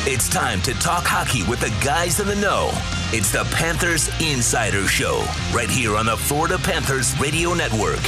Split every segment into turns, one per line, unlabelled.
It's time to talk hockey with the guys in the know. It's the Panthers Insider Show, right here on the Florida Panthers Radio Network.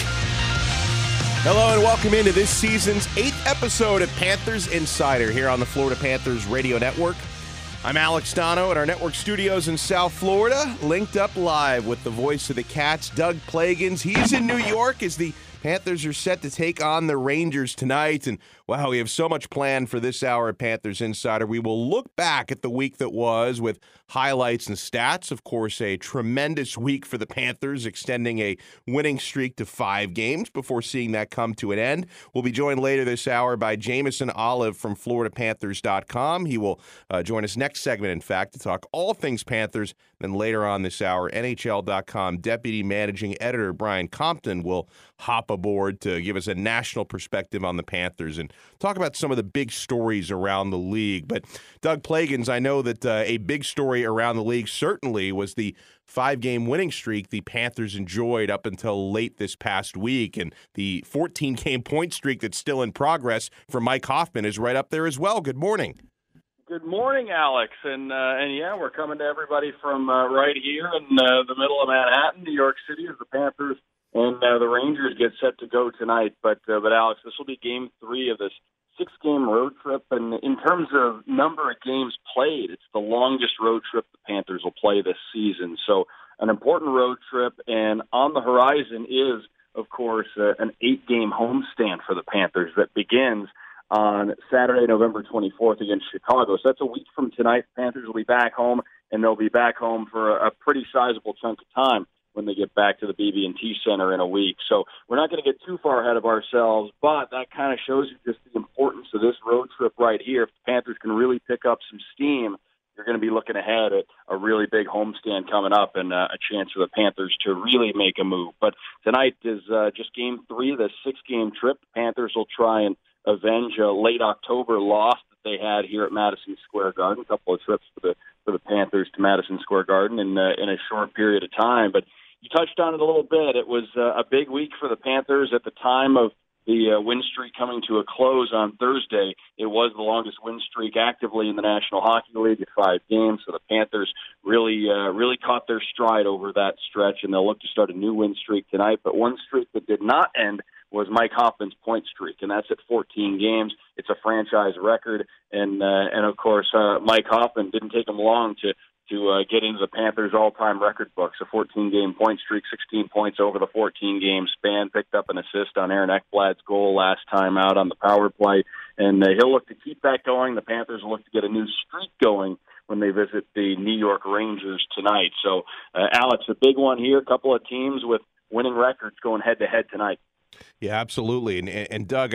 Hello and welcome into this season's 8th episode of Panthers Insider here on the Florida Panthers Radio Network. I'm Alex Dono at our network studios in South Florida, linked up live with the voice of the Cats, Doug Plagens. He's in New York as the Panthers are set to take on the Rangers tonight. And wow, we have so much planned for this hour of Panthers Insider. We will look back at the week that was with highlights and stats. Of course, a tremendous week for the Panthers, extending a winning streak to 5 games before seeing that come to an end. We'll be joined later this hour by Jameson Olive from FloridaPanthers.com. He will join us next segment, in fact, to talk all things Panthers. Then later on this hour, NHL.com Deputy Managing Editor Brian Compton will hop aboard to give us a national perspective on the Panthers and talk about some of the big stories around the league. But Doug Plagens, I know that a big story around the league certainly was the 5-game winning streak the Panthers enjoyed up until late this past week, and the 14-game point streak that's still in progress for Mike Hoffman is right up there as well. Good morning.
Good morning, Alex, and yeah, we're coming to everybody from right here in the middle of Manhattan, New York City, as the Panthers and the Rangers get set to go tonight. But Alex, this will be Game 3 of this 6-game road trip, and in terms of number of games played, it's the longest road trip the Panthers will play this season. So an important road trip, and on the horizon is, of course, an 8-game homestand for the Panthers that begins on Saturday, November 24th against Chicago. So that's a week from tonight. The Panthers will be back home, and they'll be back home for a pretty sizable chunk of time when they get back to the BB&T Center in a week. So we're not going to get too far ahead of ourselves, but that kind of shows you just the importance of this road trip right here. If the Panthers can really pick up some steam, you're going to be looking ahead at a really big homestand coming up and a chance for the Panthers to really make a move. But tonight is just Game 3 of the 6-game trip. The Panthers will try and avenge a late October loss that they had here at Madison Square Garden. A couple of trips for the Panthers to Madison Square Garden in a short period of time. But you touched on it a little bit. It was a big week for the Panthers at the time of the win streak coming to a close on Thursday. It was the longest win streak actively in the National Hockey League at 5 games. So the Panthers really caught their stride over that stretch, and they'll look to start a new win streak tonight. But one streak that did not end was Mike Hoffman's point streak, and that's at 14 games. It's a franchise record, and of course, Mike Hoffman didn't take him long to get into the Panthers' all-time record books. A 14-game point streak, 16 points over the 14-game span, picked up an assist on Aaron Ekblad's goal last time out on the power play, and he'll look to keep that going. The Panthers will look to get a new streak going when they visit the New York Rangers tonight. So, Alex, a big one here, a couple of teams with winning records going head-to-head tonight.
Yeah, absolutely. And Doug,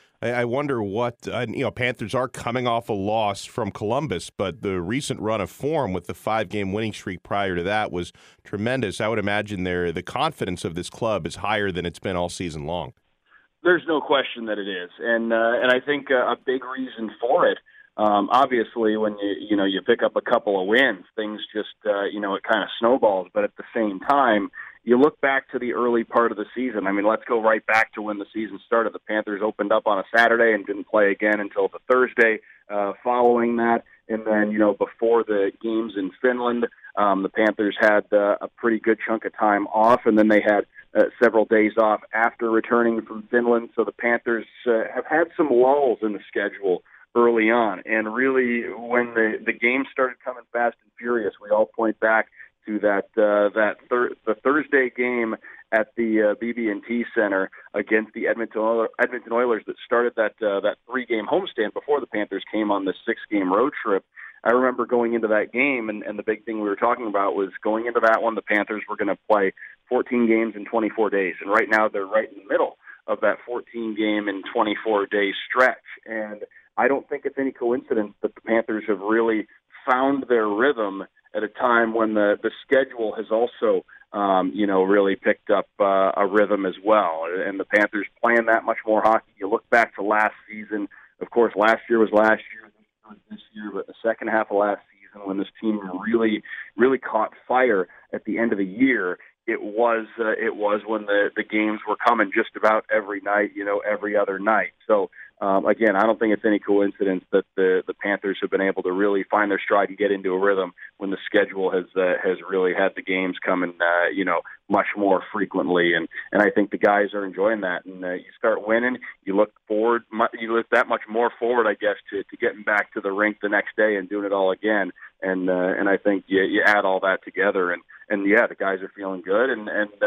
I wonder what, Panthers are coming off a loss from Columbus, but the recent run of form with the 5-game winning streak prior to that was tremendous. I would imagine the confidence of this club is higher than it's been all season long.
There's no question that it is. And I think a big reason for it, obviously, when you pick up a couple of wins, things just, it kind of snowballs. But at the same time, you look back to the early part of the season. I mean, let's go right back to when the season started. The Panthers opened up on a Saturday and didn't play again until the Thursday following that. And then, before the games in Finland, the Panthers had a pretty good chunk of time off, and then they had several days off after returning from Finland. So the Panthers have had some lulls in the schedule early on. And really, when the games started coming fast and furious, we all point back to the Thursday game at the BB&T Center against the Edmonton Oilers that started that 3-game homestand before the Panthers came on the 6-game road trip. I remember going into that game, and the big thing we were talking about was going into that one, the Panthers were going to play 14 games in 24 days, and right now they're right in the middle of that 14-game and 24-day stretch. And I don't think it's any coincidence that the Panthers have really found their rhythm at a time when the schedule has also, really picked up a rhythm as well. And the Panthers playing that much more hockey. You look back to last season. Of course, last year was last year, this year was this year, but the second half of last season when this team really, really caught fire at the end of the year, it was when the games were coming just about every night, every other night. So again, I don't think it's any coincidence that the Panthers have been able to really find their stride and get into a rhythm when the schedule has really had the games coming, much more frequently. And I think the guys are enjoying that. And you start winning, you look that much more forward, I guess, to getting back to the rink the next day and doing it all again. And I think you add all that together, and yeah, the guys are feeling good, and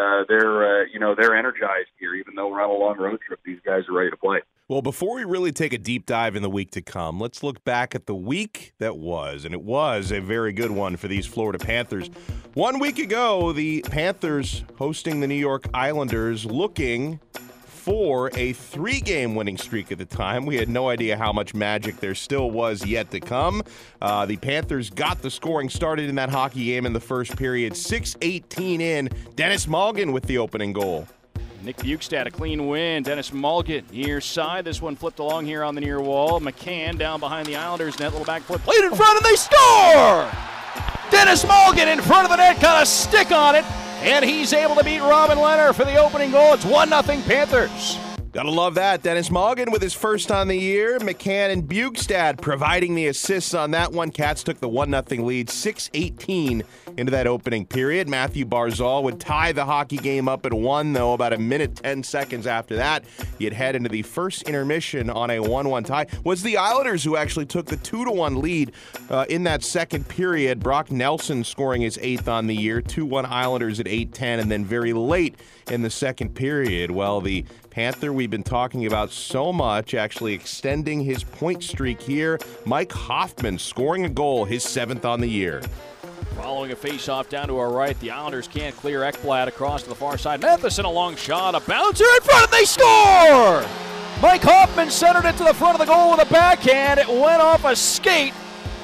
they're energized here. Even though we're on a long road trip, these guys are ready to play.
Well, before we really take a deep dive in the week to come, let's look back at the week that was, and it was a very good one for these Florida Panthers. 1 week ago, the Panthers hosting the New York Islanders, looking for a 3-game winning streak at the time. We had no idea how much magic there still was yet to come. The Panthers got the scoring started in that hockey game in the first period. 6:18 in, Dennis Malgin with the opening goal.
Nick Bukestad, a clean win. Dennis Malgin near side. This one flipped along here on the near wall. McCann down behind the Islanders net. Little back flip. Played in front and they score! Dennis Malgin in front of the net. Got a stick on it. And he's able to beat Robin Lehner for the opening goal. It's 1-0 Panthers.
Gotta love that. Dennis Malgin with his first on the year. McCann and Bukestad providing the assists on that one. Cats took the 1-0 lead, 6:18 into that opening period. Matthew Barzal would tie the hockey game up at 1, though, about a minute 10 seconds after that. You'd head into the first intermission on a 1-1 tie. It was the Islanders who actually took the 2-1 lead in that second period. Brock Nelson scoring his 8th on the year. 2-1 Islanders at 8:10, and then very late in the second period, well, the Panther we've been talking about so much, actually extending his point streak here. Mike Hoffman scoring a goal, his 7th on the year.
Following a face-off down to our right, the Islanders can't clear Ekblad across to the far side. Matheson a long shot, a bouncer in front, and they score! Mike Hoffman centered it to the front of the goal with a backhand. It went off a skate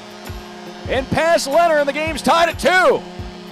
and past Lehner, and the game's tied at 2.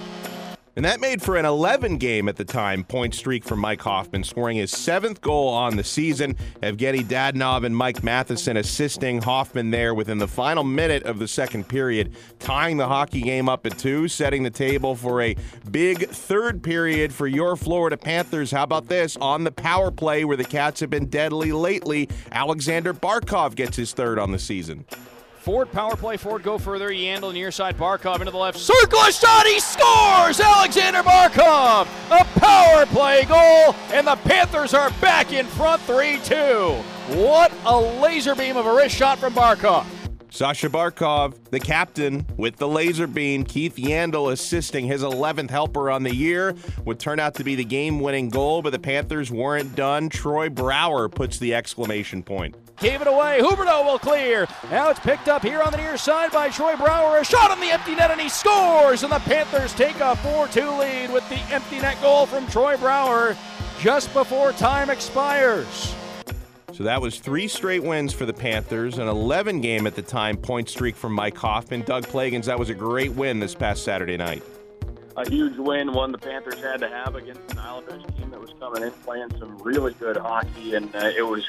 And that made for an 11-game at the time point streak for Mike Hoffman, scoring his 7th goal on the season. Evgeny Dadonov and Mike Matheson assisting Hoffman there within the final minute of the second period, tying the hockey game up at 2, setting the table for a big third period for your Florida Panthers. How about this? On the power play, where the Cats have been deadly lately, Alexander Barkov gets his 3rd on the season.
Ford power play. Ford go further. Yandel near side. Barkov into the left circle. A shot. He scores. Alexander Barkov. A power play goal. And the Panthers are back in front 3-2. What a laser beam of a wrist shot from Barkov.
Sasha Barkov, the captain, with the laser beam. Keith Yandel assisting his 11th helper on the year. Would turn out to be the game-winning goal, but the Panthers weren't done. Troy Brouwer puts the exclamation point.
Gave it away. Huberdeau will clear. Now it's picked up here on the near side by Troy Brouwer. A shot on the empty net, and he scores. And the Panthers take a 4-2 lead with the empty net goal from Troy Brouwer just before time expires.
So that was 3 straight wins for the Panthers, an 11-game at the time point streak from Mike Hoffman. Doug Plagans, that was a great win this past Saturday night.
A huge win, one the Panthers had to have against an Islanders team that was coming in playing some really good hockey, and it was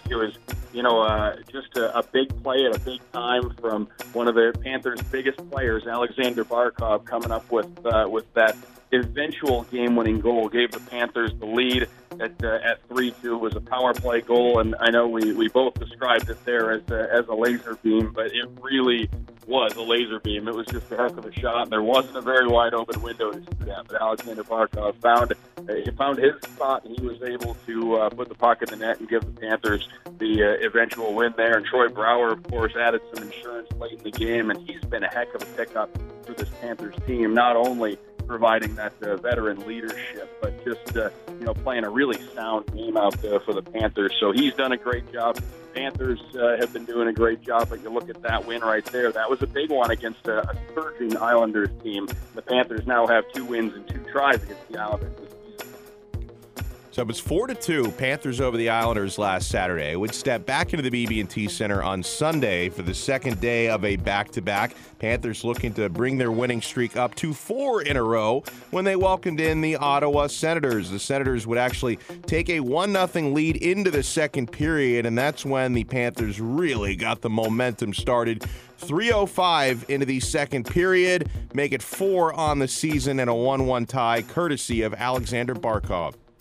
just a big play at a big time from one of the Panthers' biggest players, Alexander Barkov, coming up with that eventual game-winning goal. Gave the Panthers the lead at 3-2. It was a power play goal, and I know we both described it there as a laser beam, but it really was a laser beam. It was just a heck of a shot, and there wasn't a very wide open window to see that, but Alexander Barkov found his spot, and he was able to put the puck in the net and give the Panthers the eventual win there. And Troy Brouwer, of course, added some insurance late in the game, and he's been a heck of a pickup for this Panthers team, not only providing that veteran leadership, but just playing a really sound game out there for the Panthers. So he's done a great job. Panthers have been doing a great job, but you look at that win right there. That was a big one against a surging Islanders team. The Panthers now have 2 wins and 2 tries against the Islanders this season.
So it was 4-2, Panthers over the Islanders last Saturday. Would step back into the BB&T Center on Sunday for the second day of a back-to-back. Panthers looking to bring their winning streak up to 4 in a row when they welcomed in the Ottawa Senators. The Senators would actually take a 1-0 lead into the second period, and that's when the Panthers really got the momentum started. 3:05 into the second period, make it 4 on the season and a 1-1 tie, courtesy of Alexander Barkov.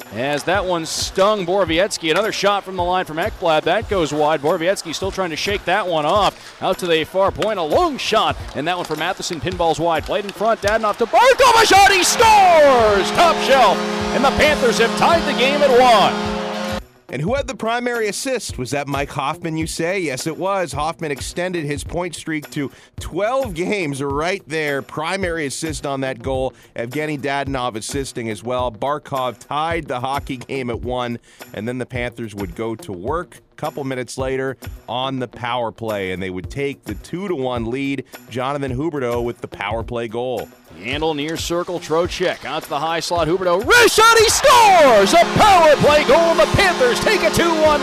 as that one stung Borowiecki. Another shot from the line from Ekblad. That goes wide. Borowiecki still trying to shake that one off. Out to the far point, a long shot. And that one from Matheson, pinballs wide. Played in front, Dadonov to Barkov. A shot, he scores! Top shelf. And the Panthers have tied the game at 1.
And who had the primary assist? Was that Mike Hoffman, you say? Yes, it was. Hoffman extended his point streak to 12 games right there. Primary assist on that goal. Evgeny Dadonov assisting as well. Barkov tied the hockey game at 1, and then the Panthers would go to work a couple minutes later on the power play, and they would take the 2-1 lead. Jonathan Huberdeau with the power play goal.
Handle near circle, Trocheck out to the high slot. Huberdeau, wrist shot, he scores! A power play goal, and the Panthers take a 2-1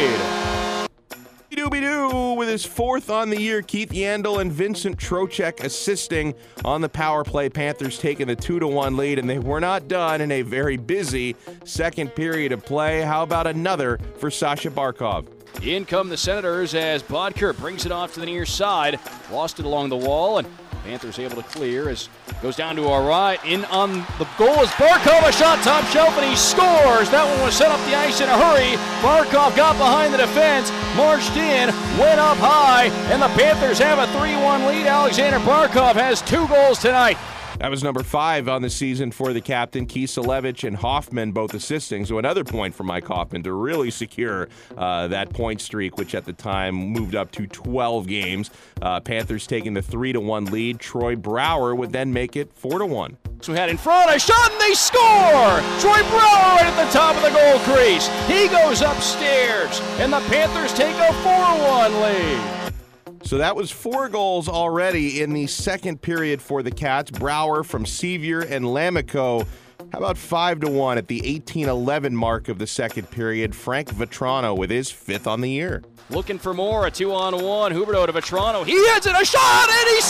lead.
Dooby-doo with his 4th on the year. Keith Yandel and Vincent Trocheck assisting on the power play. Panthers taking the 2-1 lead, and they were not done in a very busy second period of play. How about another for Sasha Barkov?
In come the Senators as Bodker brings it off to the near side. Lost it along the wall, and Panthers able to clear as goes down to our right. In on the goal is Barkov, a shot top shelf, and he scores. That one was set up the ice in a hurry. Barkov got behind the defense, marched in, went up high, and the Panthers have a 3-1 lead. Alexander Barkov has 2 goals tonight.
That was number 5 on the season for the captain. Kiselevich and Hoffman both assisting. So another point for Mike Hoffman to really secure that point streak, which at the time moved up to 12 games. Panthers taking the 3-1 lead. Troy Brouwer would then make it 4-1.
So we had in front, a shot, and they score! Troy Brouwer right at the top of the goal crease. He goes upstairs, and the Panthers take a 4-1 lead.
So that was 4 goals already in the second period for the Cats. Brouwer from Sevier and Lamico. How about 5-1 at the 18-11 mark of the second period? Frank Vetrano with his 5th on the year.
Looking for more, a 2-on-1. Huberdeau to Vetrano. He hits it, a shot, and he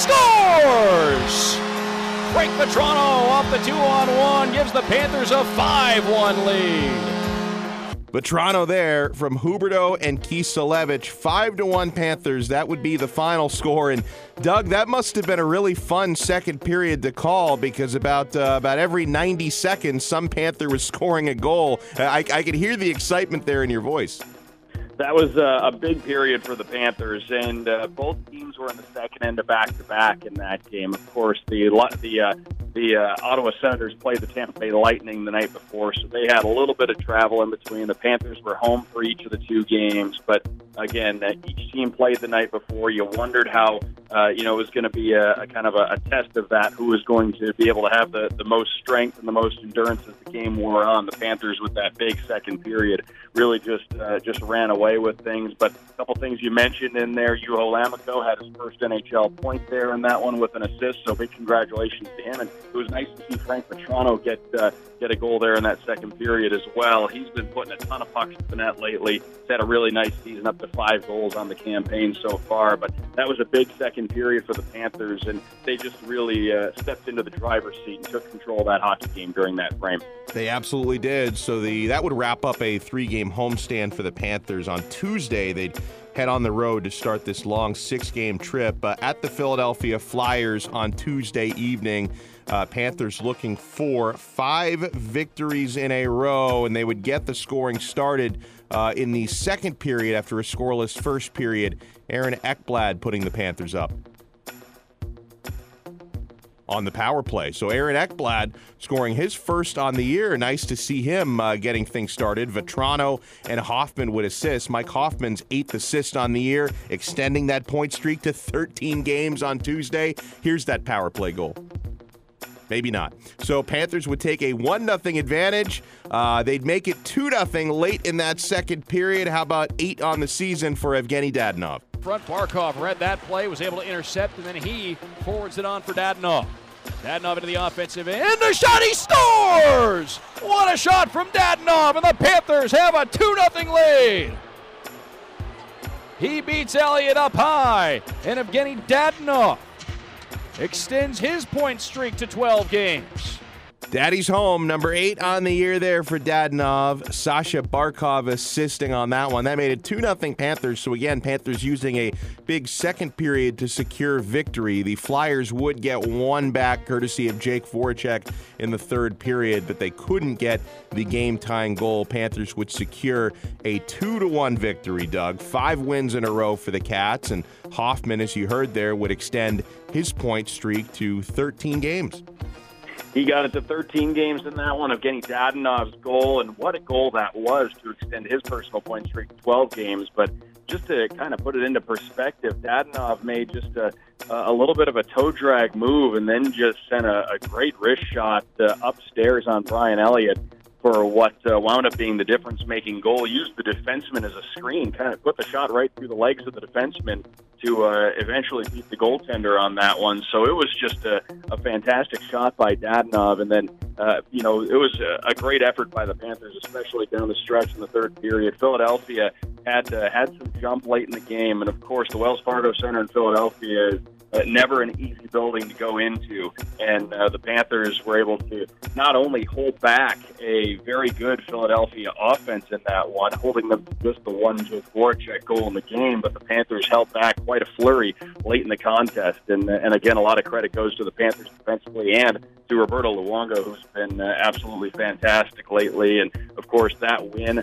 scores! Frank Vetrano off the 2-on-1 gives the Panthers a 5-1 lead.
Vetrano there from Huberdeau and Kiselevich. 5-1 Panthers. That would be the final score. And Doug, that must have been a really fun second period to call, because about every 90 seconds, some Panther was scoring a goal. I could hear the excitement there in your voice.
That was a big period for the Panthers, and both teams were in the second end of back-to-back in that game. Of course, the Ottawa Senators played the Tampa Bay Lightning the night before, so they had a little bit of travel in between. The Panthers were home for each of the 2 games, but again, each team played the night before. You wondered how it was going to be a kind of a test of that, who was going to be able to have the most strength and the most endurance as the game wore on. The Panthers, with that big second period, really just ran away with things. But a couple things you mentioned in there. Juho Lamico had his first NHL point there in that one with an assist, so big congratulations to him. And it was nice to see Frank Vetrano get a goal there in that second period as well. He's been putting a ton of pucks to the net lately. He's had a really nice season, up to 5 goals on the campaign so far. But that was a big second period for the Panthers, and they just really stepped into the driver's seat and took control of that hockey game during that frame.
They absolutely did. So that would wrap up a 3-game homestand for the Panthers. On Tuesday, they'd head on the road to start this long 6-game trip at the Philadelphia Flyers on Tuesday evening. Panthers looking for 5 victories in a row, and they would get the scoring started in the second period after a scoreless first period. Aaron Ekblad putting the Panthers up on the power play. So Aaron Ekblad scoring his first on the year. Nice to see him getting things started. Vetrano and Hoffman would assist. Mike Hoffman's 8th assist on the year, extending that point streak to 13 games on Tuesday. Here's that power play goal. Maybe not. So Panthers would take a 1-0 advantage. They'd make it 2-0 late in that second period. How about 8 on the season for Evgeny Dadonov?
Front Barkov read that play, was able to intercept, and then he forwards it on for Dadonov. Dadonov into the offensive end. A shot, he scores! What a shot from Dadonov, and the Panthers have a 2-0 lead. He beats Elliott up high, and Evgeny Dadonov extends his point streak to 12 games.
Daddy's home, number 8 on the year there for Dadonov. Sasha Barkov assisting on that one. That made it 2-0 Panthers. So again, Panthers using a big second period to secure victory. The Flyers would get one back courtesy of Jake Voracek in the third period, but they couldn't get the game-tying goal. Panthers would secure a 2-1 victory, Doug. 5 wins in a row for the Cats, and Hoffman, as you heard there, would extend his point streak to 13 games.
He got it to 13 games in that one. Evgeny Dadonov's goal, and what a goal that was to extend his personal point streak to 12 games. But just to kind of put it into perspective, Dadonov made just a little bit of a toe drag move and then just sent a great wrist shot upstairs on Brian Elliott for what wound up being the difference-making goal. Used the defenseman as a screen, kind of put the shot right through the legs of the defenseman to eventually beat the goaltender on that one. So it was just a fantastic shot by Dadonov. And then, it was a great effort by the Panthers, especially down the stretch in the third period. Philadelphia had some jump late in the game. And, of course, the Wells Fargo Center in Philadelphia is never an easy building to go into. And the Panthers were able to not only hold back a very good Philadelphia offense in that one, holding them to just the one Jake Voracek goal in the game, but the Panthers held back quite a flurry late in the contest. And again, a lot of credit goes to the Panthers defensively and to Roberto Luongo, who's been absolutely fantastic lately. And, of course, that win,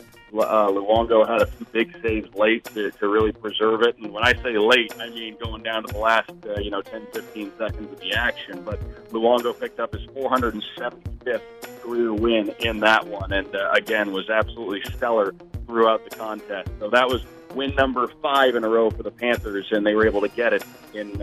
Luongo had a few big saves late to really preserve it. And when I say late, I mean going down to the last 10, 15 seconds of the action. But Luongo picked up his 475th career win in that one, and again was absolutely stellar throughout the contest. So that was win number 5 in a row for the Panthers, and they were able to get it in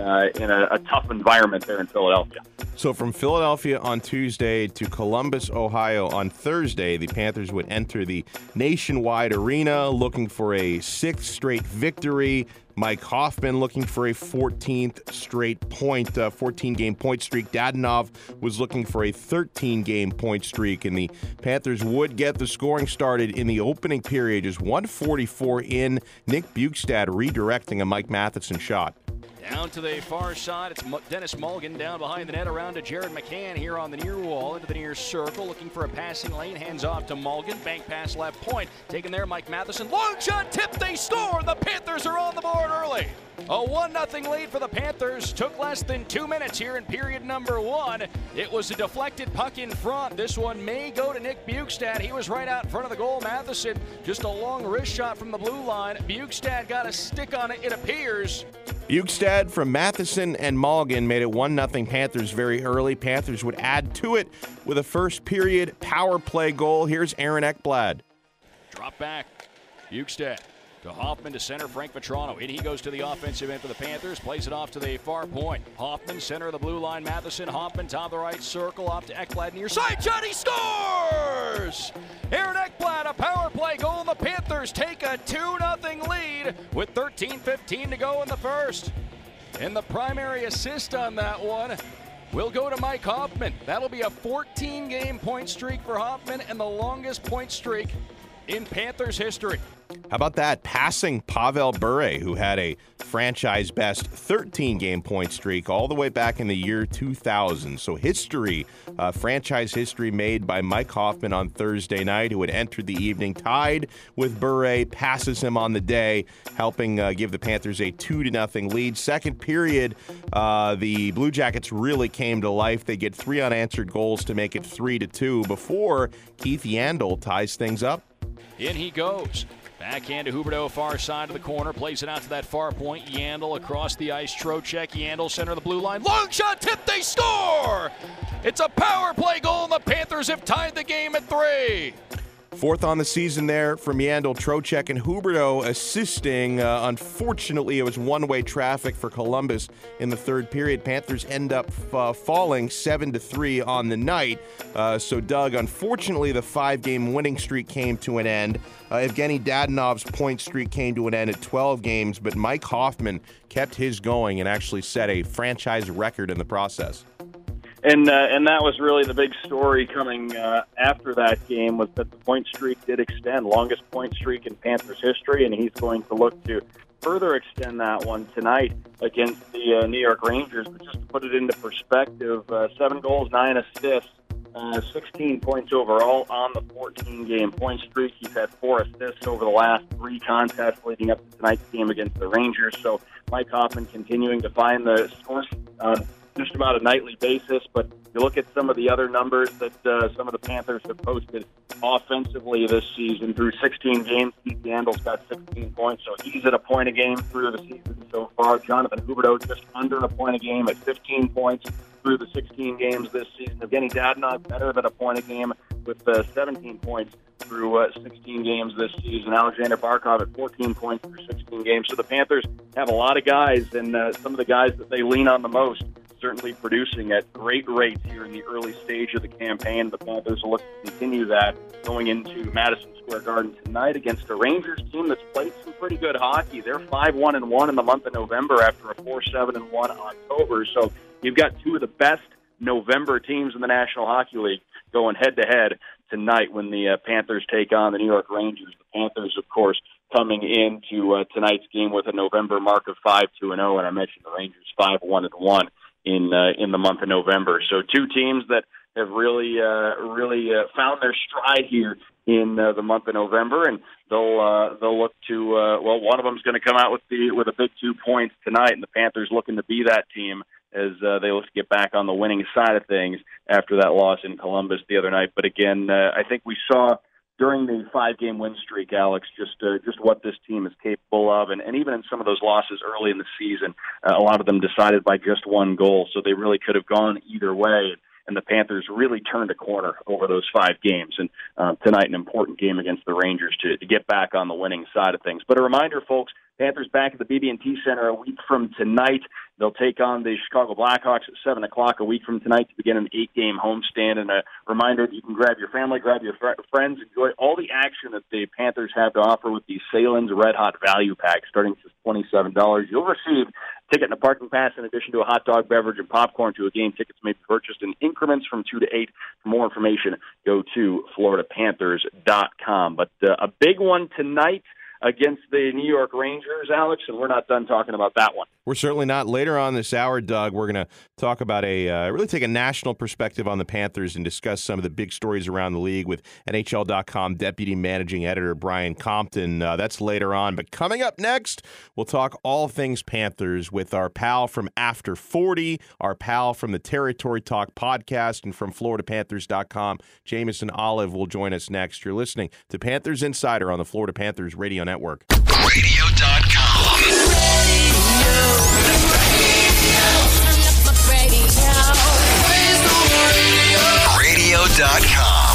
a tough environment there in Philadelphia.
So from Philadelphia on Tuesday to Columbus, Ohio on Thursday, the Panthers would enter the Nationwide Arena looking for a 6th straight victory. Mike Hoffman looking for a 14th straight 14-game point streak. Dadonov was looking for a 13-game point streak, and the Panthers would get the scoring started in the opening period. Just 1:44 in. Nick Bjugstad redirecting a Mike Matheson shot.
Down to the far side, it's Dennis Mulligan down behind the net, around to Jared McCann here on the near wall, into the near circle, looking for a passing lane, hands off to Mulligan, bank pass left point, taken there, Mike Matheson, long shot, tip, they score, the Panthers are on the board early. A 1-0 lead for the Panthers, took less than 2 minutes here in period number 1. It was a deflected puck in front. This one may go to Nick Bjugstad. He was right out in front of the goal. Matheson, just a long wrist shot from the blue line. Bjugstad got a stick on it, it appears.
Bjugstad from Matheson and Mulligan made it 1-0 Panthers very early. Panthers would add to it with a first period power play goal. Here's Aaron Ekblad.
Drop back. Bjugstad to Hoffman to center, Frank Vetrano. In he goes to the offensive end for the Panthers, plays it off to the far point. Hoffman, center of the blue line, Matheson, Hoffman, top of the right circle, off to Ekblad, near side shot, he scores! Aaron Ekblad, a power play goal, and the Panthers take a 2-0 lead with 13:15 to go in the first. And the primary assist on that one will go to Mike Hoffman. That'll be a 14-game point streak for Hoffman and the longest point streak in Panthers history.
How about that? Passing Pavel Bure, who had a franchise-best 13-game point streak all the way back in the year 2000. So history, franchise history made by Mike Hoffman on Thursday night, who had entered the evening tied with Bure, passes him on the day, helping give the Panthers a 2-0 lead. Second period, the Blue Jackets really came to life. They get 3 unanswered goals to make it 3-2 before Keith Yandel ties things up.
In he goes. Backhand to Huberdeau, far side of the corner. Plays it out to that far point. Yandel across the ice. Trocheck. Yandel, center of the blue line. Long shot, tip, they score! It's a power play goal, and the Panthers have tied the game at 3.
4th on the season there from Yandel, Trocheck, and Huberdeau assisting. Unfortunately, it was one-way traffic for Columbus in the third period. Panthers end up falling 7-3 on the night. So, Doug, unfortunately, the 5-game winning streak came to an end. Evgeny Dadonov's point streak came to an end at 12 games, but Mike Hoffman kept his going and actually set a franchise record in the process.
And that was really the big story coming after that game, was that the point streak did extend, longest point streak in Panthers history, and he's going to look to further extend that one tonight against the New York Rangers. But just to put it into perspective, 7 goals, 9 assists 16 points overall on the 14-game point streak. He's had 4 assists over the last 3 contests leading up to tonight's game against the Rangers. So Mike Hoffman continuing to find the scores on just about a nightly basis. But you look at some of the other numbers that some of the Panthers have posted offensively this season. Through 16 games, Keith Yandle's got 16 points, so he's at a point a game through the season so far. Jonathan Huberdeau just under a point a game at 15 points through the 16 games this season. Evgeny Dadonov better than a point a game with 17 points through 16 games this season. Alexander Barkov at 14 points through 16 games. So the Panthers have a lot of guys, and some of the guys that they lean on the most certainly producing at great rates here in the early stage of the campaign. The Panthers will look to continue that going into Madison Square Garden tonight against a Rangers team that's played some pretty good hockey. They're 5-1-1 in the month of November after a 4-7-1 October. So you've got 2 of the best November teams in the National Hockey League going head-to-head tonight when the Panthers take on the New York Rangers. The Panthers, of course, coming into tonight's game with a November mark of 5-2-0, and I mentioned the Rangers 5-1-1 in the month of November. So 2 teams that have really found their stride here in the month of November, and they'll look to one of them's going to come out with a big 2 points tonight, and the Panthers looking to be that team as they look to get back on the winning side of things after that loss in Columbus the other night. But again, I think we saw during the 5-game win streak, Alex, just what this team is capable of. And even in some of those losses early in the season, a lot of them decided by just 1 goal. So they really could have gone either way. And the Panthers really turned a corner over those 5 games. And tonight, an important game against the Rangers to get back on the winning side of things. But a reminder, folks, Panthers back at the BB&T Center a week from tonight. They'll take on the Chicago Blackhawks at 7 o'clock a week from tonight to begin an 8-game homestand. And a reminder that you can grab your family, grab your friends, enjoy all the action that the Panthers have to offer with the Salen's Red Hot Value Pack, starting at just $27. You'll receive a ticket and a parking pass in addition to a hot dog, beverage, and popcorn to a game. Tickets may be purchased in increments from 2 to 8. For more information, go to FloridaPanthers.com. But a big one tonight against the New York Rangers, Alex, and we're not done talking about that one.
We're certainly not. Later on this hour, Doug, we're going to talk about really take a national perspective on the Panthers and discuss some of the big stories around the league with NHL.com Deputy Managing Editor Brian Compton. That's later on. But coming up next, we'll talk all things Panthers with our pal from After 40, our pal from the Territory Talk podcast, and from FloridaPanthers.com, Jameson Olive will join us next. You're listening to Panthers Insider on the Florida Panthers Radio Network.
Radio.com. Radio.com.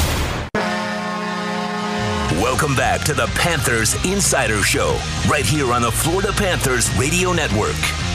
Welcome back to the Panthers Insider Show, right here on the Florida Panthers Radio Network.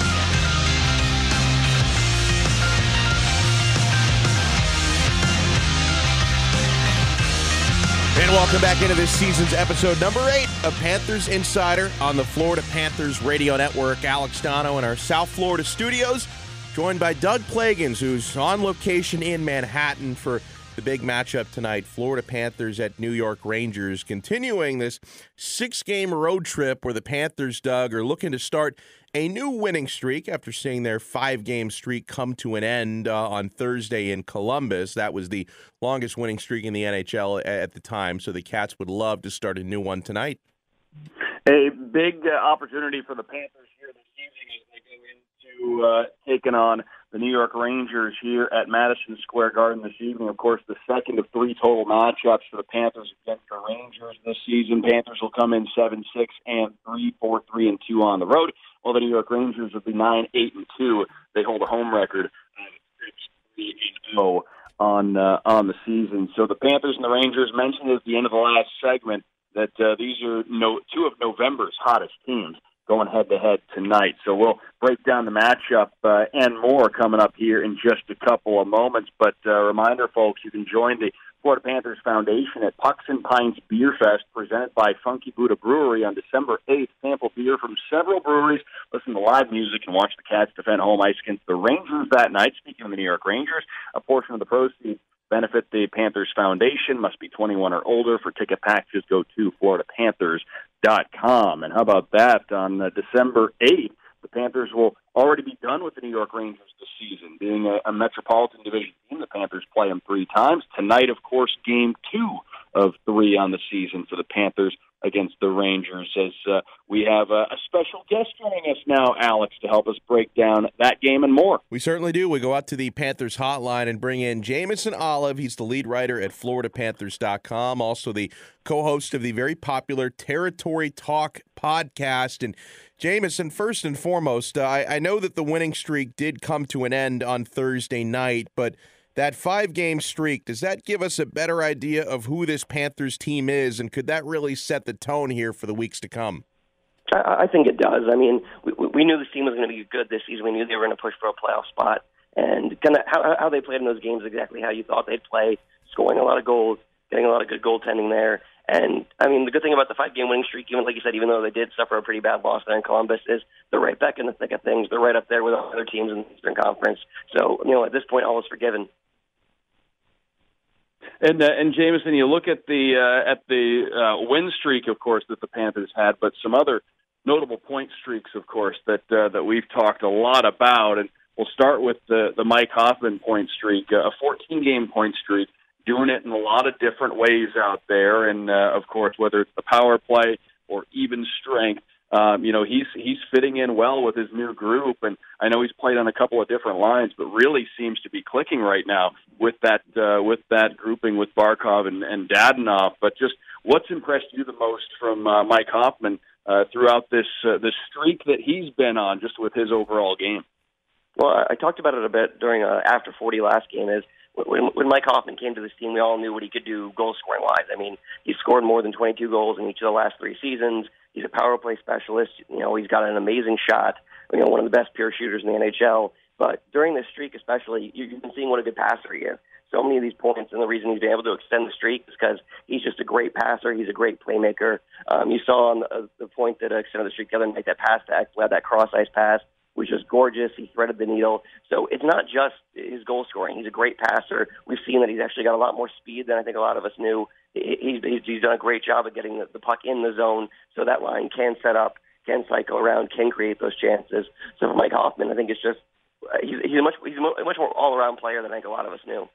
And welcome back into this season's episode number 8 of Panthers Insider on the Florida Panthers Radio Network. Alex Dono in our South Florida studios, joined by Doug Plagans, who's on location in Manhattan for the big matchup tonight. Florida Panthers at New York Rangers, continuing this 6-game road trip where the Panthers, Doug, are looking to start a new winning streak after seeing their 5-game streak come to an end on Thursday in Columbus. That was the longest winning streak in the NHL at the time, so the Cats would love to start a new one tonight.
A big opportunity for the Panthers here this evening as they go into taking on the New York Rangers here at Madison Square Garden this evening. Of course, the second of 3 total matchups for the Panthers against the Rangers this season. Panthers will come in 7-6-3, 4-3-2 on the road, while the New York Rangers will be 9-8-2. They hold a home record of 6-3-0 on the season. So the Panthers and the Rangers, mentioned at the end of the last segment that these are 2 of November's hottest teams going head-to-head tonight. So we'll break down the matchup and more coming up here in just a couple of moments. But reminder, folks, you can join the Florida Panthers Foundation at Pucks and Pines Beer Fest, presented by Funky Buddha Brewery on December 8th. Sample beer from several breweries, listen to live music, and watch the Cats defend home ice against the Rangers that night. Speaking of the New York Rangers, a portion of the proceeds benefit the Panthers Foundation. Must be 21 or older. For ticket packages, go to FloridaPanthers.com. And how about that? On December 8th, the Panthers will already be done with the New York Rangers this season. Being a Metropolitan Division team, the Panthers play them 3 times. Tonight, of course, Game 2 of 3 on the season for the Panthers against the Rangers, as we have a special guest joining us now, Alex, to help us break down that game and more.
We certainly do. We go out to the Panthers hotline and bring in Jameson Olive. He's the lead writer at FloridaPanthers.com, also the co-host of the very popular Territory Talk podcast. And Jameson, first and foremost, I know that the winning streak did come to an end on Thursday night, but that 5-game streak, does that give us a better idea of who this Panthers team is, and could that really set the tone here for the weeks to come?
I think it does. I mean, we knew this team was going to be good this season. We knew they were going to push for a playoff spot. And kind of how they played in those games, exactly how you thought they'd play, scoring a lot of goals, getting a lot of good goaltending there. And, I mean, the good thing about the 5-game winning streak, even like you said, even though they did suffer a pretty bad loss there in Columbus, is they're right back in the thick of things. They're right up there with other teams in the Eastern Conference. So, at this point, all is forgiven.
And Jameson, you look at the win streak, of course, that the Panthers had, but some other notable point streaks, of course, that we've talked a lot about. And we'll start with the Mike Hoffman point streak, a 14-game point streak, doing it in a lot of different ways out there. And, of course, whether it's the power play or even strength, he's fitting in well with his new group, and I know he's played on a couple of different lines, but really seems to be clicking right now with that grouping with Barkov and Dadonov. But just what's impressed you the most from Mike Hoffman throughout this streak that he's been on, just with his overall game?
Well, I talked about it a bit during after 40 last game. Is when Mike Hoffman came to this team, we all knew what he could do goal-scoring wise. I mean, he's scored more than 22 goals in each of the last 3 seasons. He's a power play specialist. He's got an amazing shot. One of the best pure shooters in the NHL. But during this streak especially, you've been seeing what a good passer he is. So many of these points, and the reason he's been able to extend the streak is because he's just a great passer. He's a great playmaker. You saw on the point that extended the streak the other night, that pass to Ekblad, that cross-ice pass, was just gorgeous. He threaded the needle. So it's not just his goal scoring. He's a great passer. We've seen that he's actually got a lot more speed than I think a lot of us knew. He's done a great job of getting the puck in the zone so that line can set up, can cycle around, can create those chances. So for Mike Hoffman, I think it's just he's a much more all-around player than I think a lot of us knew.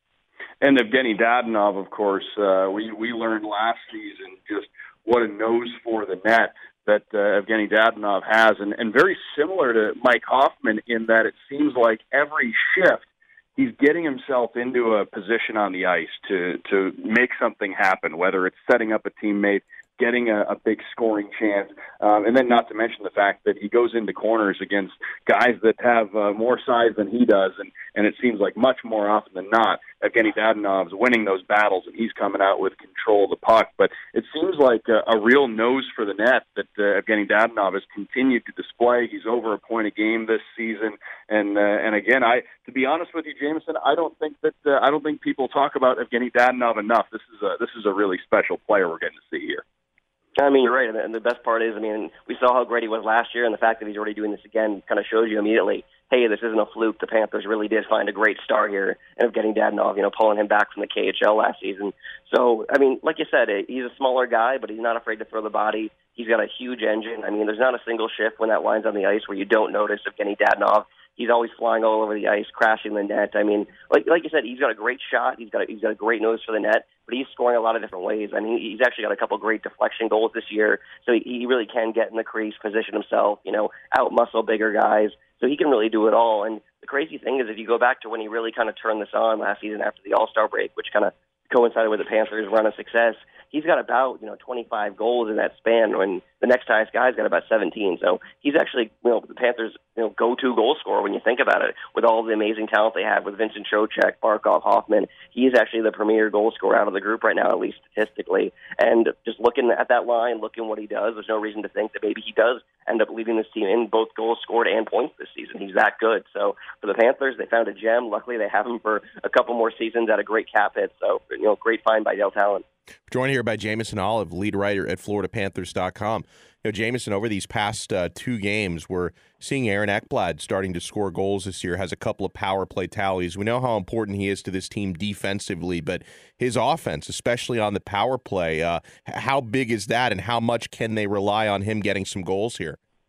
And Evgeny Dadonov, of course, we learned last season just what a nose for the net that Evgeny Dadonov has, and very similar to Mike Hoffman in that it seems like every shift he's getting himself into a position on the ice to make something happen, whether it's setting up a teammate, getting a big scoring chance, and then not to mention the fact that he goes into corners against guys that have more size than he does, and it seems like much more often than not, Evgeny Dadonov's winning those battles, and he's coming out with control of the puck. But it seems like a real nose for the net that Evgeny Dadonov has continued to display. He's over a point a game this season, and again, to be honest with you, Jameson, I don't think people talk about Evgeny Dadonov enough. This is a really special player we're getting to see here.
I mean, you're right, and the best part is, we saw how great he was last year, and the fact that he's already doing this again kind of shows you immediately, hey, this isn't a fluke. The Panthers really did find a great star here, and of getting Dadonov, pulling him back from the KHL last season. So, like you said, he's a smaller guy, but he's not afraid to throw the body. He's got a huge engine. There's not a single shift when that line's on the ice where you don't notice Evgeny Dadonov. He's always flying all over the ice, crashing the net. Like you said, he's got a great shot. He's got a great nose for the net, but he's scoring a lot of different ways. He's actually got a couple great deflection goals this year, so he really can get in the crease, position himself, out-muscle bigger guys. So he can really do it all. And the crazy thing is, if you go back to when he really kind of turned this on last season after the All-Star break, which kind of coincided with the Panthers' run of success, he's got about 25 goals in that span, when the next highest guy's got about 17. So he's actually the Panthers' go-to goal scorer when you think about it. With all the amazing talent they have with Vincent Trocheck, Barkov, Hoffman, he's actually the premier goal scorer out of the group right now, at least statistically. And just looking at that line, looking what he does, there's no reason to think that maybe he does end up leading this team in both goals scored and points this season. He's that good. So for the Panthers, they found a gem. Luckily, they have him for a couple more seasons at a great cap hit. So great find by Dale Talon.
Joined here by Jameson Olive, lead writer at FloridaPanthers.com. Jameson, over these past 2 games, we're seeing Aaron Ekblad starting to score goals this year, has a couple of power play tallies. We know how important he is to this team defensively, but his offense, especially on the power play, how big is that, and how much can they rely on him getting some goals here?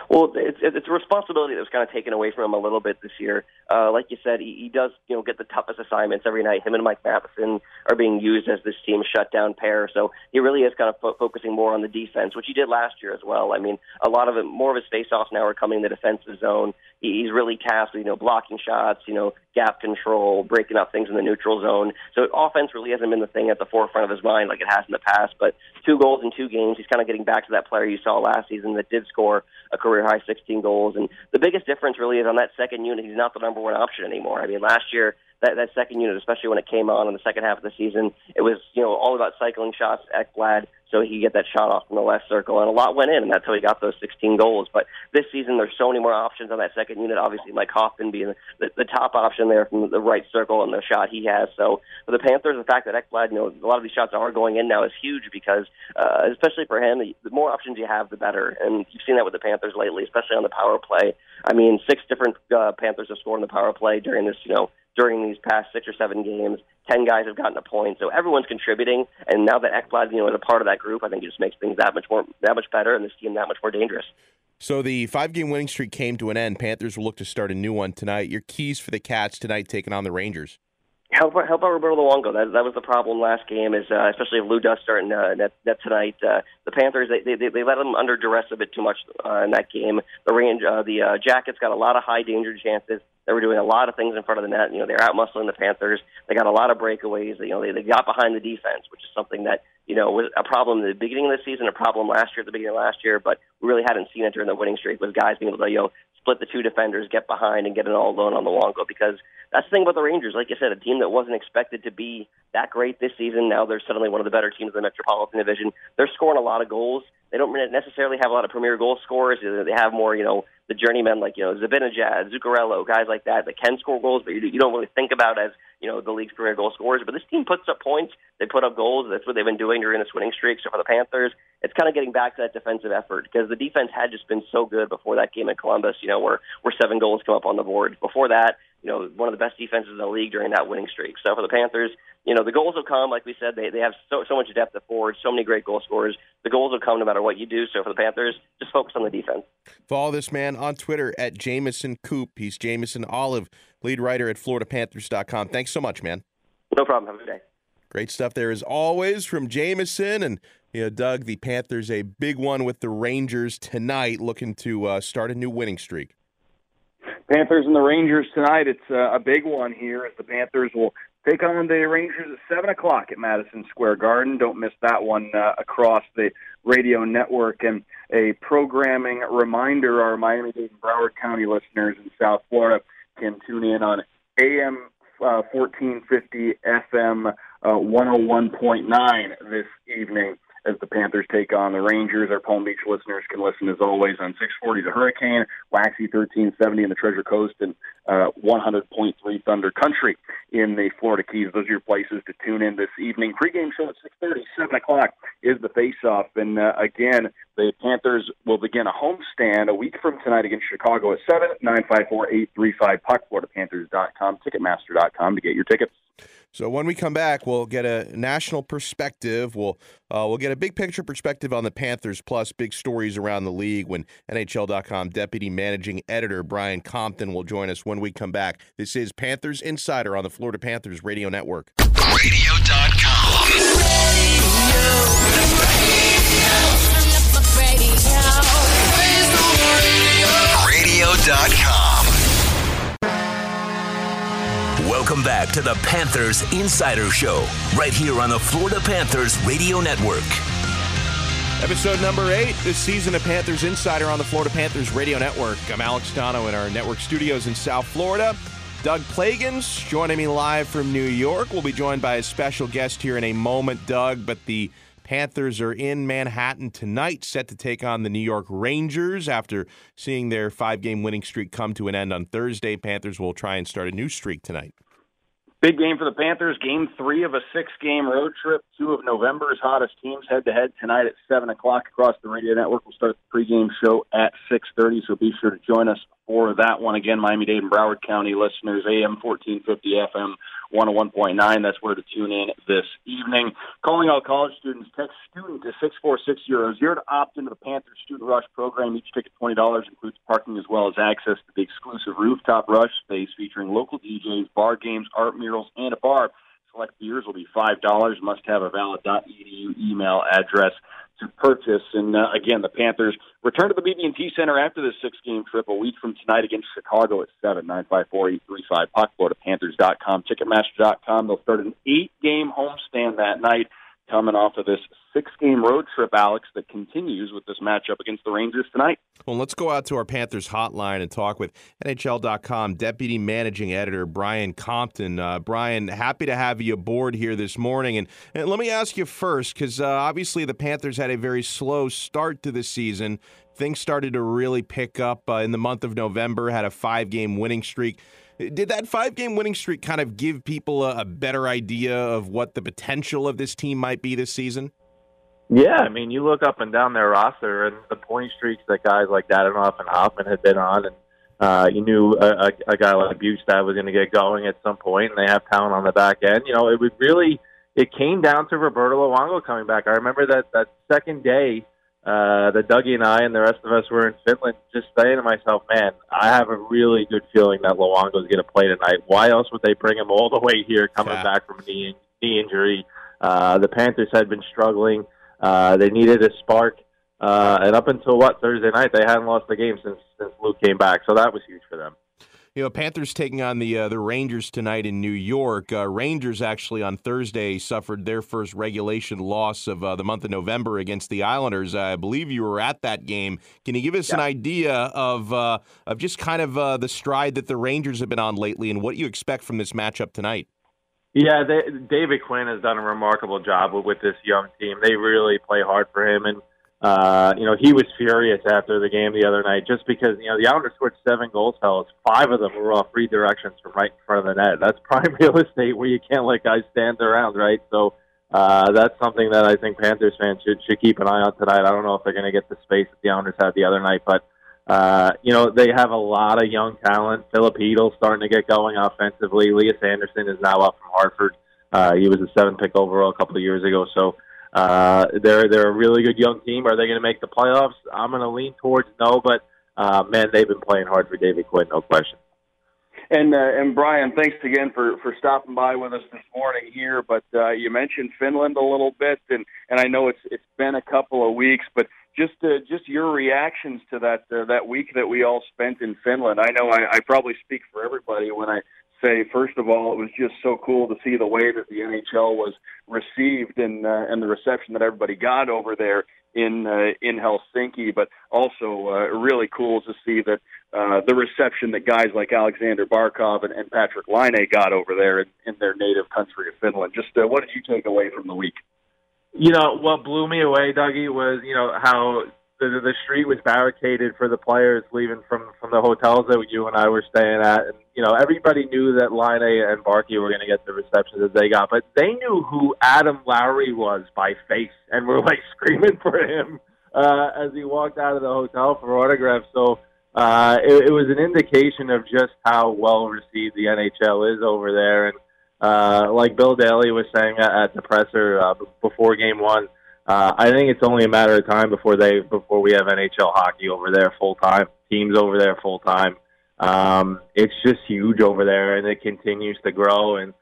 Well, it's a responsibility that was kind of taken away from him a little bit this year. Like you said, he does get the toughest assignments every night. Him and Mike Matheson are being used as this team's shutdown pair, so he really is kind of focusing more on the defense, which he did last year as well. I mean, a lot of it, more of his faceoffs now are coming in the defensive zone. He's really tasked with blocking shots, gap control, breaking up things in the neutral zone. So offense really hasn't been the thing at the forefront of his mind like it has in the past. But 2 goals in 2 games, he's kind of getting back to that player you saw last season that did score a career-high 16 goals. And the biggest difference really is on that second unit, he's not the number one option anymore. I mean, last year, that second unit, especially when it came on in the second half of the season, it was all about cycling shots, Ekblad, so he could get that shot off from the left circle, and a lot went in, and that's how he got those 16 goals. But this season, there's so many more options on that second unit. Obviously, Mike Hoffman being the top option there from the right circle and the shot he has. So for the Panthers, the fact that Ekblad, a lot of these shots are going in now is huge because, especially for him, the more options you have, the better. And you've seen that with the Panthers lately, especially on the power play. I mean, 6 different Panthers have scored in the power play during this, during these past 6 or 7 games. 10 guys have gotten a point, so everyone's contributing. And now that Ekblad, is a part of that group, I think it just makes things that much better, and this team that much more dangerous.
So the 5-game winning streak came to an end. Panthers will look to start a new one tonight. Your keys for the Cats tonight, taking on the Rangers.
How about Roberto Luongo? That was the problem last game, is especially if Lou does start net tonight. The Panthers they let him under duress a bit too much in that game. The Jackets got a lot of high danger chances. They were doing a lot of things in front of the net. They're out muscling the Panthers. They got a lot of breakaways. They got behind the defense, which is something that was a problem in the beginning of the season, a problem last year at the beginning of last year, but we really hadn't seen it during the winning streak with guys being able to split the 2 defenders, get behind, and get it all alone on the Luongo, because that's the thing about the Rangers. Like you said, a team that wasn't expected to be that great this season, now they're suddenly one of the better teams in the Metropolitan Division. They're scoring a lot of goals. They don't necessarily have a lot of premier goal scorers. They have more, the journeymen like, Zibanejad, Zuccarello, guys like that can score goals, but you don't really think about as, the league's premier goal scorers. But this team puts up points. They put up goals. That's what they've been doing during this winning streak. So for the Panthers, it's kind of getting back to that defensive effort, because the defense had just been so good before that game in Columbus, where 7 goals come up on the board. Before that, one of the best defenses in the league during that winning streak. So for the Panthers, the goals will come. Like we said, they have so much depth at forward, so many great goal scorers. The goals will come no matter what you do. So for the Panthers, just focus on the defense.
Follow this man on Twitter at Jameson Coop. He's Jameson Olive, lead writer at FloridaPanthers.com. Thanks so much, man.
No problem. Have a good day.
Great stuff there as always from Jameson. And, Doug, the Panthers, a big one with the Rangers tonight, looking to start a new winning streak.
Panthers and the Rangers tonight. It's a big one here as the Panthers will take on the Rangers at 7 o'clock at Madison Square Garden. Don't miss that one across the radio network. And a programming reminder, our Miami-Dade and Broward County listeners in South Florida can tune in on AM 1450, FM 101.9 this evening as the Panthers take on the Rangers. Our Palm Beach listeners can listen, as always, on 640 The Hurricane, Waxy 1370 in the Treasure Coast, and 100.3 Thunder Country in the Florida Keys. Those are your places to tune in this evening. Pre-game show at 6:30, 7 o'clock is the face-off. And, again, the Panthers will begin a homestand a week from tonight against Chicago at 7, 954-835-PUCK, FloridaPanthers.com, Ticketmaster.com to get your tickets.
So when we come back, we'll get a national perspective. We'll get a big picture perspective on the Panthers, plus big stories around the league when NHL.com deputy managing editor Brian Compton will join us when we come back. This is Panthers Insider on the Florida Panthers Radio Network.
Radio.com. Radio.com.
Welcome back to the Panthers Insider Show, right here on the Florida Panthers Radio Network.
Episode number 8 this season of Panthers Insider on the Florida Panthers Radio Network. I'm Alex Dono in our network studios in South Florida. Doug Plagans joining me live from New York. We'll be joined by a special guest here in a moment, Doug, but the Panthers are in Manhattan tonight, set to take on the New York Rangers after seeing their 5-game winning streak come to an end on Thursday. Panthers will try and start a new streak tonight.
Big game for the Panthers, game 3 of a 6-game road trip. 2 of November's hottest teams head-to-head tonight at 7 o'clock across the radio network. We'll start the pregame show at 6:30, so be sure to join us for that one. Again, Miami-Dade and Broward County listeners, AM 1450, FM 101.9. That's where to tune in this evening. Calling all college students, text student to 64600 to opt into the Panthers Student Rush program. Each ticket $20, includes parking as well as access to the exclusive rooftop rush space featuring local DJs, bar games, art murals, and a bar. Select beers will be $5. Must have a valid .edu email address to purchase. And again, the Panthers return to the BB&T Center after this 6-game trip a week from tonight against Chicago at 7, 954-835 puck. Go to Panthers.com, Ticketmaster.com. They'll start an 8-game homestand that night, coming off of this 6-game road trip, Alex, that continues with this matchup against the Rangers tonight.
Well, let's go out to our Panthers hotline and talk with NHL.com Deputy Managing Editor Brian Compton. Brian, happy to have you aboard here this morning. And let me ask you first, because obviously the Panthers had a very slow start to the season. Things started to really pick up in the month of November, had a 5-game winning streak. Did that 5-game winning streak kind of give people a better idea of what the potential of this team might be this season?
Yeah, I mean, you look up and down their roster and the point streaks that guys like Dadonov and Hoffman had been on, and you knew a guy like Bustad was going to get going at some point, and they have talent on the back end. You know, it came down to Roberto Luongo coming back. I remember that second day that Dougie and I and the rest of us were in Finland, just saying to myself, man, I have a really good feeling that Luongo's going to play tonight. Why else would they bring him all the way here coming back from a knee injury? The Panthers had been struggling. They needed a spark. And up until, Thursday night, they hadn't lost the game since Luke came back. So that was huge for them.
You know, Panthers taking on the Rangers tonight in New York. Rangers actually on Thursday suffered their first regulation loss of the month of November against the Islanders. I believe you were at that game. Can you give us an idea of just kind of the stride that the Rangers have been on lately and what you expect from this matchup tonight?
Yeah, David Quinn has done a remarkable job with this young team. They really play hard for him, and he was furious after the game the other night just because, the Islanders scored 7 goals, fellas. 5 of them were off redirections from right in front of the net. That's prime real estate where you can't let guys stand around, right? So that's something that I think Panthers fans should keep an eye on tonight. I don't know if they're going to get the space that the Islanders had the other night, but they have a lot of young talent. Philip Hedl's starting to get going offensively. Elias Anderson is now up from Hartford. He was a 7th pick overall a couple of years ago. So they're a really good young team. Are they going to make the playoffs? I'm going to lean towards no, but man, they've been playing hard for David Quinn, no question.
And Brian, thanks again for stopping by with us this morning here. But you mentioned Finland a little bit, and I know it's been a couple of weeks, but just your reactions to that week that we all spent in Finland. I know I probably speak for everybody when I say, first of all, it was just so cool to see the way that the NHL was received and the reception that everybody got over there in Helsinki, but also really cool to see that the reception that guys like Alexander Barkov and Patrick Laine got over there in their native country of Finland. Just what did you take away from the week?
What blew me away, Dougie, was, how the street was barricaded for the players leaving from the hotels that you and I were staying at. And, everybody knew that Laine and Barkey were going to get the reception that they got, but they knew who Adam Lowry was by face and were, screaming for him as he walked out of the hotel for autographs. So it was an indication of just how well received the NHL is over there. And, like Bill Daly was saying at the presser before Game 1, I think it's only a matter of time before we have NHL hockey over there full time, teams over there full time. It's just huge over there, and it continues to grow. And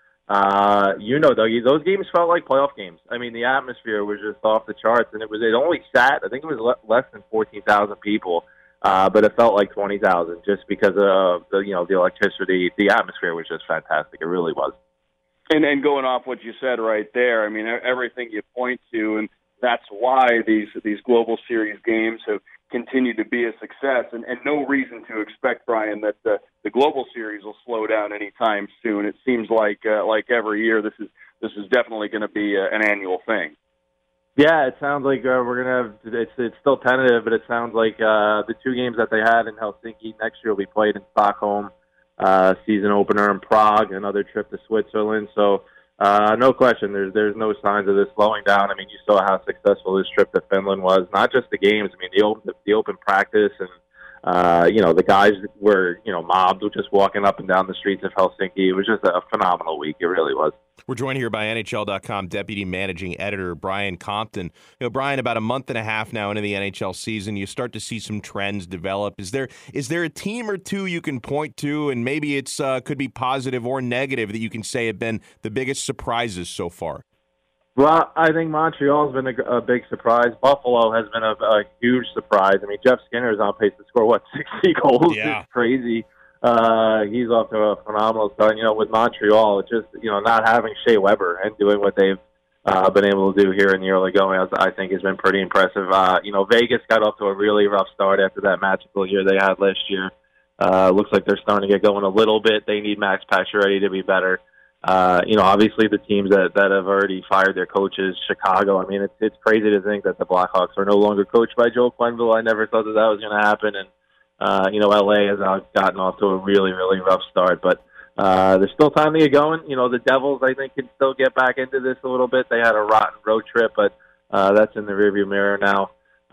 Dougie, those games felt like playoff games. I mean, the atmosphere was just off the charts, and it only sat. I think it was less than 14,000 people, but it felt like 20,000 just because of the electricity. The atmosphere was just fantastic. It really was.
And going off what you said right there, I mean, everything you point to, and that's why these Global Series games have continued to be a success, and no reason to expect, Brian, that the Global Series will slow down anytime soon. It seems like every year this is definitely going to be an annual thing.
Yeah, it sounds like we're going to have, it's still tentative, but it sounds like the 2 games that they had in Helsinki next year will be played in Stockholm. Season opener in Prague, another trip to Switzerland. So no question, there's no signs of this slowing down. I mean, you saw how successful this trip to Finland was. Not just the games. I mean, the open practice and The guys were, mobbed, just walking up and down the streets of Helsinki. It was just a phenomenal week. It really was.
We're joined here by NHL.com Deputy Managing Editor Brian Compton. Brian, about a month and a half now into the NHL season, you start to see some trends develop. Is there a team or two you can point to, and maybe it's could be positive or negative, that you can say have been the biggest surprises so far?
Well, I think Montreal's been a big surprise. Buffalo has been a huge surprise. I mean, Jeff Skinner is on pace to score, 60 goals?
Yeah.
It's crazy. He's off to a phenomenal start. With Montreal, it's just, not having Shea Weber and doing what they've been able to do here in the early going, I think has been pretty impressive. Vegas got off to a really rough start after that magical year they had last year. Looks like they're starting to get going a little bit. They need Max Pacioretty to be better. Obviously the teams that have already fired their coaches, Chicago. I mean, it's crazy to think that the Blackhawks are no longer coached by Joe Quenneville. I never thought that was going to happen. And, LA has gotten off to a really, really rough start. But there's still time to get going. The Devils, I think, can still get back into this a little bit. They had a rotten road trip, but that's in the rearview mirror now.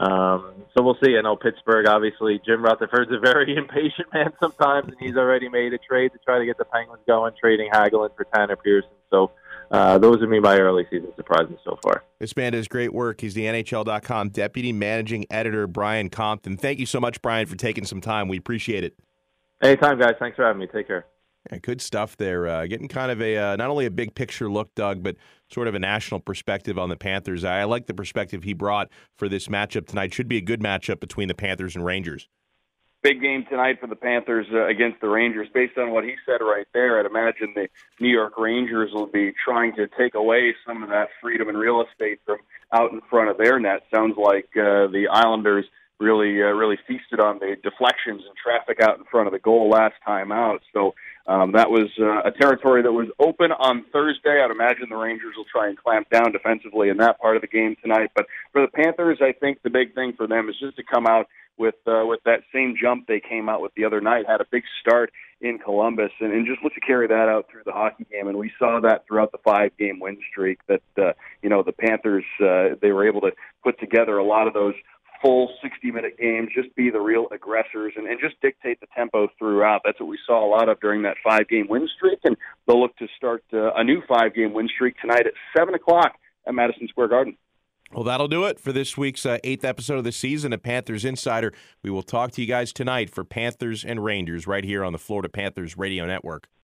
So we'll see. I know Pittsburgh, obviously, Jim Rutherford's a very impatient man sometimes, and he's already made a trade to try to get the Penguins going, trading Hagelin for Tanner Pearson. So those are my early season surprises so far.
This man does great work. He's the NHL.com Deputy Managing Editor, Brian Compton. Thank you so much, Brian, for taking some time. We appreciate it.
Anytime, guys. Thanks for having me. Take care.
Yeah, good stuff there. Getting kind of a not only a big picture look, Doug, but sort of a national perspective on the Panthers. I like the perspective he brought for this matchup tonight. Should be a good matchup between the Panthers and Rangers.
Big game tonight for the Panthers against the Rangers. Based on what he said right there, I'd imagine the New York Rangers will be trying to take away some of that freedom and real estate from out in front of their net. Sounds like the Islanders really feasted on the deflections and traffic out in front of the goal last time out. So that was a territory that was open on Thursday. I'd imagine the Rangers will try and clamp down defensively in that part of the game tonight. But for the Panthers, I think the big thing for them is just to come out with that same jump they came out with the other night. Had a big start in Columbus, and just look to carry that out through the hockey game. And we saw that throughout the 5-game win streak that the Panthers they were able to put together a lot of those full 60-minute games, just be the real aggressors and just dictate the tempo throughout. That's what we saw a lot of during that 5-game win streak, and they'll look to start a new 5-game win streak tonight at 7 o'clock at Madison Square Garden.
Well, that'll do it for this week's 8th episode of the season of Panthers Insider. We will talk to you guys tonight for Panthers and Rangers right here on the Florida Panthers Radio Network.